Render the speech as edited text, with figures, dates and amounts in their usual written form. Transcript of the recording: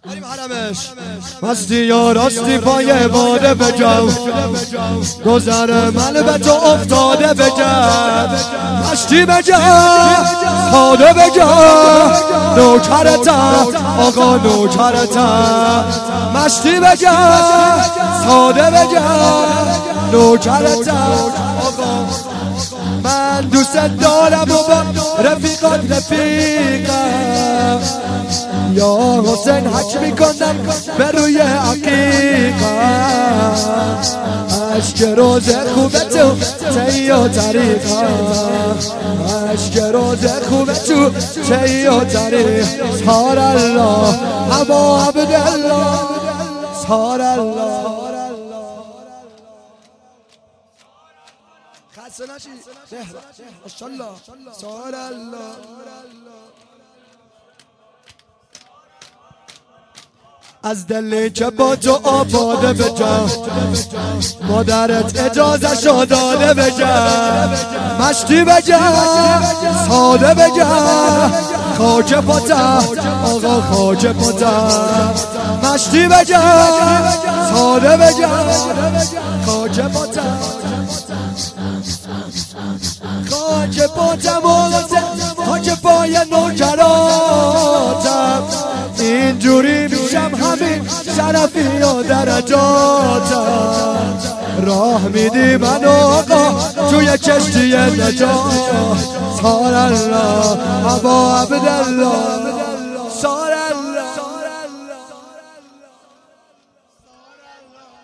بریم حرمش. مستی یا راستی پای باده بجم، گذر من به تو افتاده بجم، مشتی بجم ساده بجم، نوکرتم آقا نوکرتم، مشتی بجم ساده بجم، نوکرتم آقا. من دوست دارم و با رفیقات رفیقم، یا حسین حج میکنم به روی عقیقم، عشق روز خوب تو تی و طریقم، عشق روز خوب تو تی و طریق. سار الله ابا عبدالله، سار الله. خسته نشی ماشاءالله، سار الله. از دلی که با تو آباده بجم، مادرت اجازه شو داده بجم، مشتی بجم ساده بجم، خاک پاتم آقا خاک پاتم، مشتی بجم ساده بجم، خاک پاتم خاک پاتم آقا، خاک پای نوکراتم، اینجوری میشم همین شرفی و درجاتم، راه میدی من آقا توی کشتی نجات. سار الله ابا عبدالله.